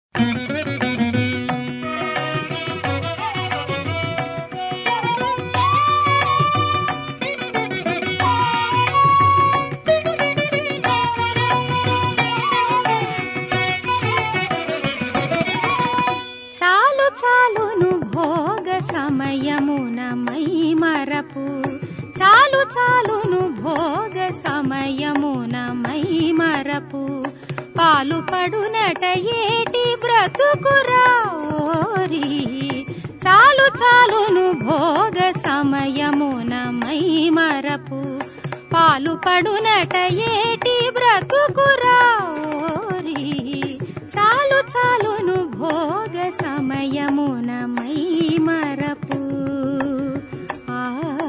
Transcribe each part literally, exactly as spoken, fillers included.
చాలు చాలును భోగ సమయమున మై మరపు, చాలు చాలును భోగ సమయమున మై మరపు, పాలు పడునట ఏటి బ్రతుకురా ఓరి. చాలు చాలును భోగ సమయమున మై మరపు, పాలు పడునట ఏటి బ్రతుకురా ఓరి. చాలు చాలును భోగ సమయమున మై మరపు. ఆ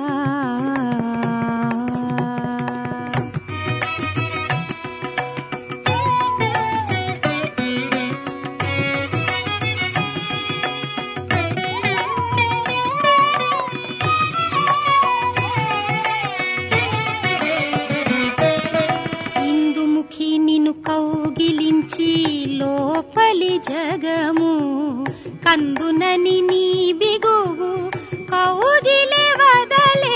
ఇందుముఖి నిన్ను కౌగిలించి లోపలి జగము కందునని నీ బిగువు కౌగిలే వదలే.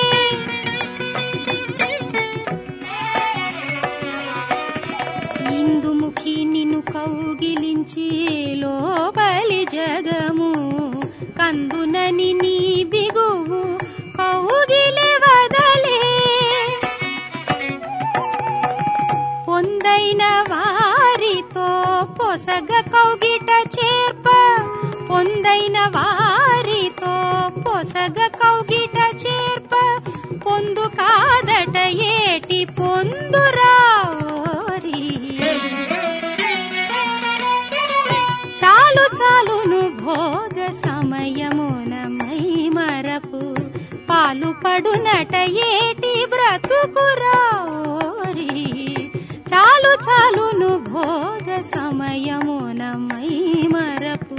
ఇందుముఖి నిన్ను కౌగిలించి లోపలి జగము కందునని నీ బిగువు కౌగిలే వదలే. పొందైన వారితో పొసగ కౌగిట చేర్ప, పొందైన వారితో పొసగ కౌగిట చేర్ప, పొందు కాదట ఏటి పొందురా ఓరి. చాలు చాలును భోగ సమయమున మై మరపు, పాలు పడునట ఏటి బ్రతుకురా ఓరి. చాలు చాలును భోగ సమయమున మై మరపు.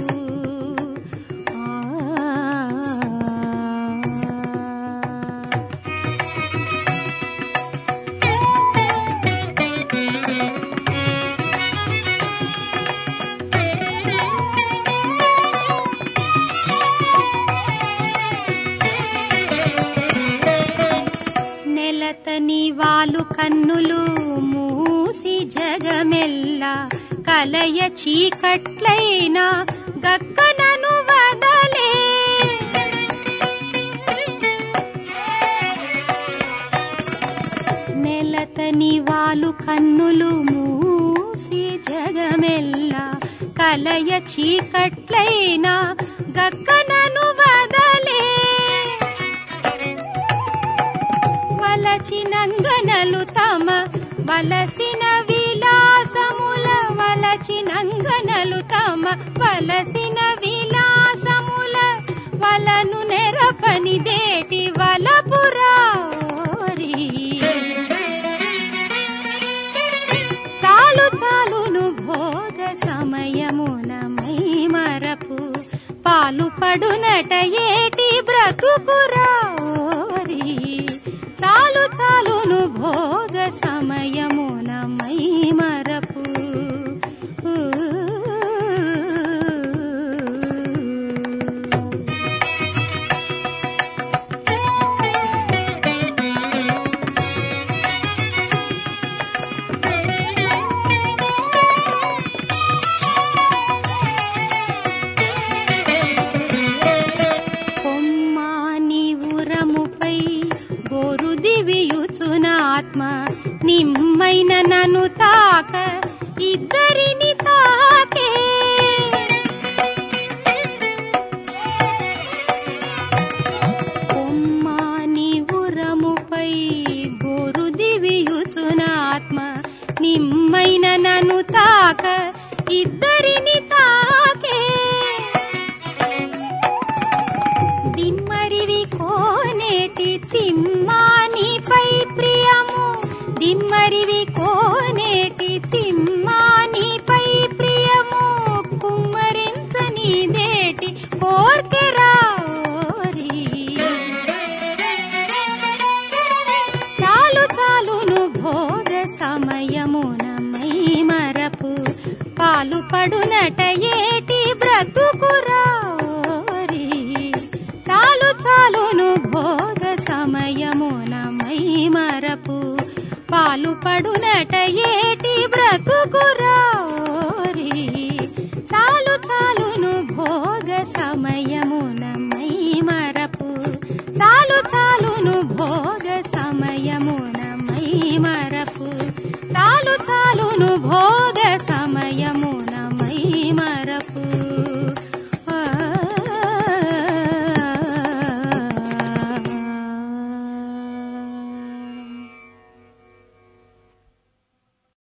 నెలతని వాలు కన్నులు మూసి జగమెల్ల కలయ చీకట్లైనా గక్కనను వదలే. నెలతని వాలు కన్నులు మూసి జగమెల్ల కలయ చీకట్లైనా గక్కనను వదలే. వలచినంగనలు తమ వలసిన విలాసముల, వలచినంగనలు తమ వలసిన విలాసముల, వలను నెరపని దేటి వలపురా ఓరి. చాలు చాలును భోగ సమయమున మై మరపు, పాలు పడునట ఏటి బ్రతుకురా ఓరి. చాలు చాలును భోగ సమయమున మై మరపు. కొమ్మాని ఉరముపై గోరు దివియుచునాత్మ, నిమ్మైన నను తాక ఇద్దరిని తాకే. కొమ్మాని ఉరముపై గోరు దివియుచునాత్మ, నిమ్మైన నను తాక ఇద్దరిని తాకే. దిమ్మరివి కోనేటి తిమ్మానిపై ప్రియము, దిమ్మరివి కోనేటి తిమ్మానిపై ప్రియము, కుమ్మరించని దేటి కోర్కెరా ఓరి. చాలు చాలును భోగ సమయమున మై మరపు, పాలు పడునట ఏటి బ్రతుకురారి చాలు చాలును భోగ సమయమున మై మరపు పాలు పడునట ఏటి బ్రతుకురారి చాలు చాలును భోగ సమయమున